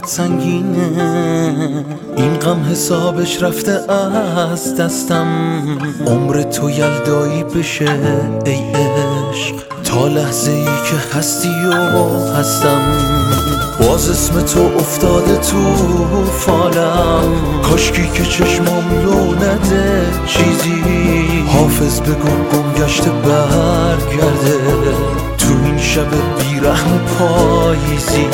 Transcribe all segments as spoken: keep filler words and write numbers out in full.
برات سنگینه، این غم حسابش رفته از دستم. عمر تو یلدایی بشه ای عشق، تا لحظه ای که هستی و هستم. باز اسم تو افتاده تو فالم، کاشکی که چشمام لو نده چیزی. حافظ بگو گم گشته برگرده تو این شب بیرحم پاییزی.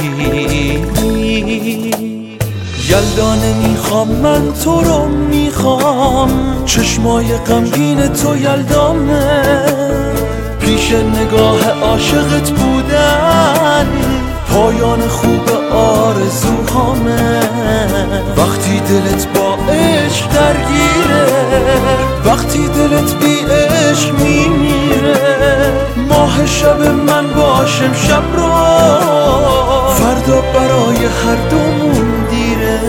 یلدا نمیخوام من تو رو میخوام، چشمای غمگین تو یلدامه. پیش نگاه عاشقت بودن پایان خوب آرزوهامه. وقتی دلت با عشق درگیره، وقتی دلت بی عشق میمیره. ماه شب من باشم شب رو، فردا برای هر دومون دیره.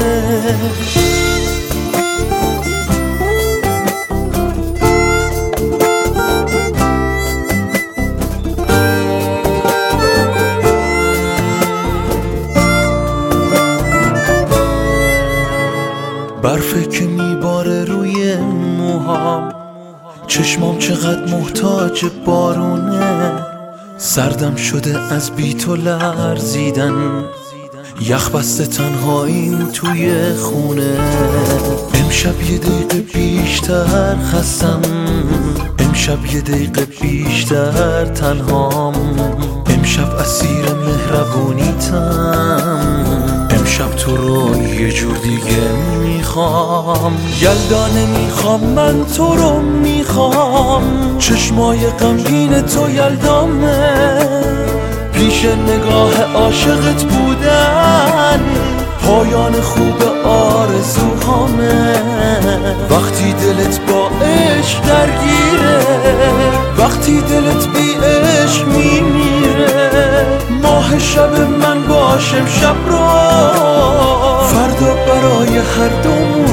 برفه که میباره روی موهام، چشمام چقدر محتاج بارونه. سردم شده از بی تو لرزیدن، یخ بسته تنهاییم توی خونه. امشب یه دقیقه بیشتر خستم، امشب یه دقیقه بیشتر تنهام. امشب اسیر مهربونیتم، امشب تو رو یه جور دیگه میخوام. یلدا نمیخوام من تو رو میخوام، چشمای غمگین تو یلدامه. پیش نگاه عاشقت بودن پایان خوب آرزوهامه. وقتی دلت با عشق درگیره، وقتی دلت بی عشق میمیره. ماه شب من باشم شب رو، فردا برای هر دومون